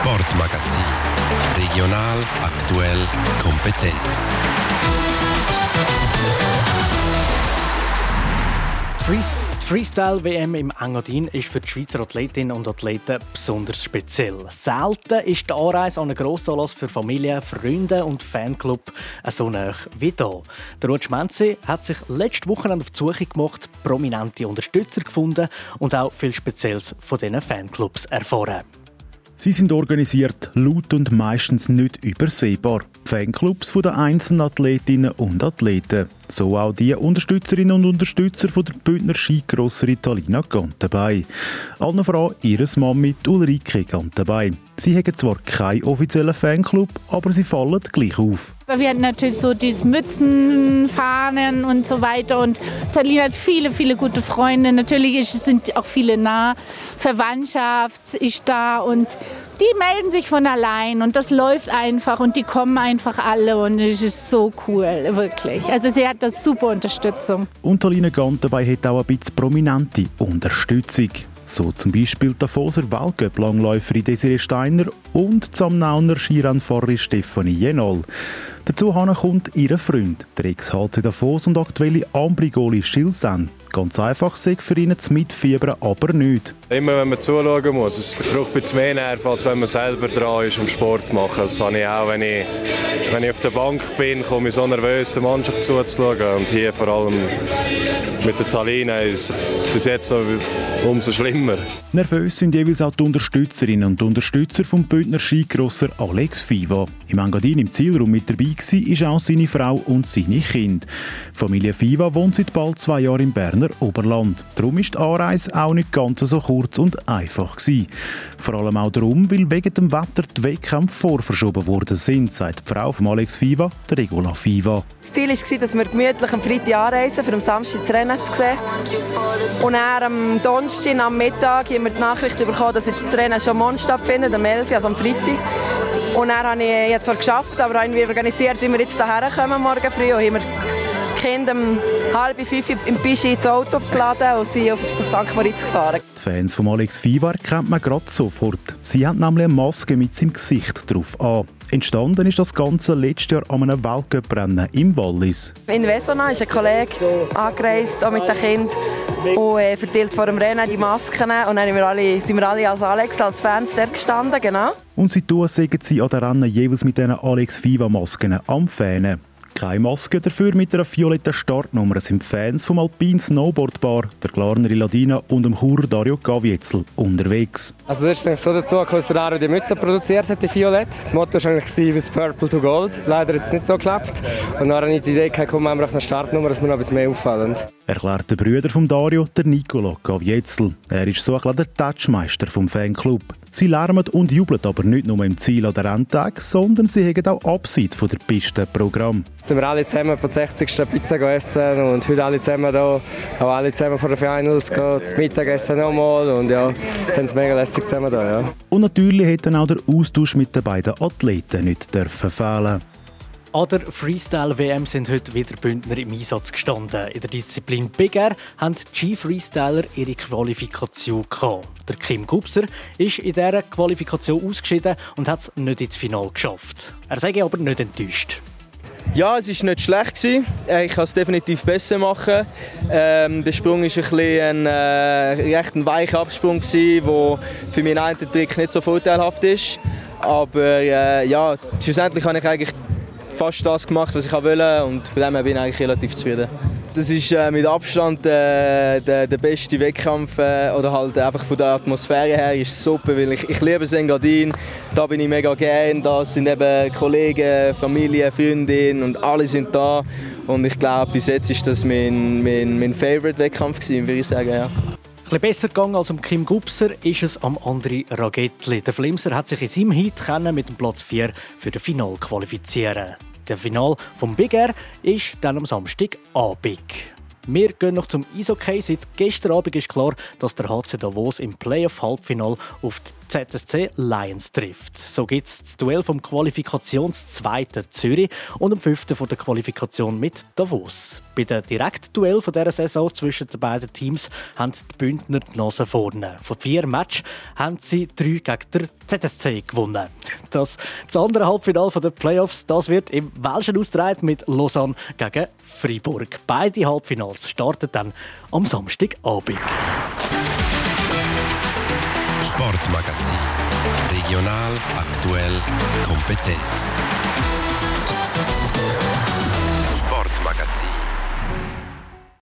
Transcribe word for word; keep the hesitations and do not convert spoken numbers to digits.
Sportmagazin. Regional, aktuell, kompetent. Die Freestyle-W M im Engadin ist für die Schweizer Athletinnen und Athleten besonders speziell. Selten ist die Anreise an einen Grossanlass für Familie, Freunde und Fanclub so nah wie hier. Der Ruud Schmenzi hat sich letzte Woche auf die Suche gemacht, prominente Unterstützer gefunden und auch viel Spezielles von diesen Fanclubs erfahren. Sie sind organisiert, laut und meistens nicht übersehbar. Fanclubs von den einzelnen Athletinnen und Athleten. So auch die Unterstützerinnen und Unterstützer von der Bündner Skigrosser Italina gehen dabei. Allen voran ihre Mami Ulrike gehen dabei. Sie haben zwar keinen offiziellen Fanclub, aber sie fallen gleich auf. Wir hatten natürlich so diese Mützen, Fahnen und so weiter. Und Italina hat viele, viele gute Freunde. Natürlich ist, sind auch viele nah. Verwandtschaft ist da und die melden sich von allein und das läuft einfach und die kommen einfach alle und es ist so cool, wirklich. Also sie hat das super Unterstützung. Und Italina Gant dabei hat auch ein bisschen prominente Unterstützung. So zum Beispiel der Foser Weltcup-Langläuferin Desiree Steiner und die Samnauner Skirennfahrerin Stefanie Jenol. Dazu kommt ihr Freund, der Ex-H C Davos und aktuelle Ambrigoli Schilsen. Ganz einfach sagt für ihn das Mitfiebern aber nicht. Immer wenn man zuschauen muss, es braucht ein bisschen mehr Nerven, als wenn man selber dran ist, um Sport zu machen. Das habe ich auch, wenn ich, wenn ich auf der Bank bin, komme ich so nervös, der Mannschaft zuzuschauen. Und hier vor allem mit der Talina ist es bis jetzt noch umso schlimmer. Nervös sind jeweils auch die Unterstützerinnen und Unterstützer vom Bündner Skigrosser Alex Fiva. Im Engadin im Zielraum mit dabei war ist auch seine Frau und seine Kinder. Die Familie Fiva wohnt seit bald zwei Jahren im Berner Oberland. Darum war die Anreise auch nicht ganz so kurz und einfach gewesen. Vor allem auch darum, weil wegen dem Wetter die Wettkämpfe vorverschoben worden sind, sagt die Frau von Alex Fiva, der Regula Fiva. Das Ziel war, dass wir gemütlich am Freitag anreisen, um am Samstag das Rennen zu sehen. Und dann am Donnerstag am Mittag haben wir die Nachricht bekommen, dass jetzt das Rennen schon morgen stattfindet, am elf Uhr, also am Freitag. Und dann habe ich jetzt zwar geschafft, aber haben wir organisiert, wie wir jetzt hierher kommen morgen früh. Und haben wir die Kinder um halb fünf im Pischi ins Auto geladen und sind auf Sankt Moritz gefahren. Die Fans von Alex Fiva kennt man gerade sofort. Sie haben nämlich eine Maske mit seinem Gesicht drauf an. Entstanden ist das Ganze letztes Jahr an einem Weltcuprennen im Wallis. In Wesona ist ein Kollege angereist, auch mit den Kindern, und äh, verteilt vor dem Rennen die Masken. Und dann sind wir alle, sind wir alle als Alex, als Fans dort gestanden. Genau. Und seitdem sägen sie an den Rennen jeweils mit diesen Alex Fiva-Masken am Fähnen. Keine Maske, dafür mit einer violetten Startnummer sind Fans vom Alpin Snowboardbar, der Glarner Ladina und dem Churer Dario Gavietzel unterwegs. Also das ist so dazu, dass der Dario die Mütze produziert hat, die Violett. Das Motto war eigentlich «With Purple to Gold». Leider hat es nicht so geklappt. Und dann habe ich die Idee gehabt, komm, wir haben eine Startnummer, dass wir noch ein bisschen mehr auffallen. Erklärt der Bruder von Dario, der Nicola Gavietzel. Er ist so ein der Touchmeister vom Fanclub. Sie lärmen und jubeln aber nicht nur im Ziel an den Renntag, sondern sie haben auch abseits von der Piste Programm. Sind wir alle zusammen bei der sechzigsten Pizza essen und heute alle zusammen hier, auch alle zusammen vor den Finals gehen, zum Mittagessen nochmal und ja, haben es mega lässig zusammen hier, ja. Und natürlich hätte auch der Austausch mit den beiden Athleten nicht dürfen fehlen. An der Freestyle-W M sind heute wieder Bündner im Einsatz gestanden. In der Disziplin Big Air haben die Ski-Freestyler ihre Qualifikation gehabt. Der Kim Gubser ist in dieser Qualifikation ausgeschieden und hat es nicht ins Finale geschafft. Er sei aber nicht enttäuscht. Ja, es war nicht schlecht. Ich kann es definitiv besser machen. Ähm, der Sprung war ein, bisschen ein äh, recht ein weicher Absprung, der für meinen einen Trick nicht so vorteilhaft ist. Aber äh, ja, schlussendlich habe ich eigentlich fast das gemacht, was ich wollte, und von dem her bin ich eigentlich relativ zufrieden. Das ist äh, mit Abstand äh, der, der beste Wettkampf, äh, oder halt einfach von der Atmosphäre her ist super, weil ich, ich liebe Engadin, da bin ich mega gern, da sind eben Kollegen, Familie, Freundinnen und alle sind da, und ich glaube, bis jetzt ist das mein, mein, mein Favorite-Wettkampf gewesen, würde ich sagen, ja. Ein bisschen besser gegangen als am Kim Gubser ist es am André Ragettli. Der Flimser hat sich in seinem Heat mit dem Platz vier für das Finale qualifizieren. Der Finale vom Big Air ist dann am Samstagabend. Wir gehen noch zum Eishockey. Seit gestern Abend ist klar, dass der H C Davos im Playoff-Halbfinale auf die Z S C Lions trifft. So gibt es das Duell vom Qualifikationszweiten Zürich und am fünften von der Qualifikation mit Davos. Bei dem Direktduell dieser Saison zwischen den beiden Teams haben die Bündner die Nase vorne. Von vier Matches haben sie drei gegen den Z S C gewonnen. Das, das andere Halbfinale der Playoffs das wird im Welschen ausgetragen mit Lausanne gegen Freiburg. Beide Halbfinals starten dann am Samstagabend. Sportmagazin. Regional, aktuell, kompetent. Sportmagazin.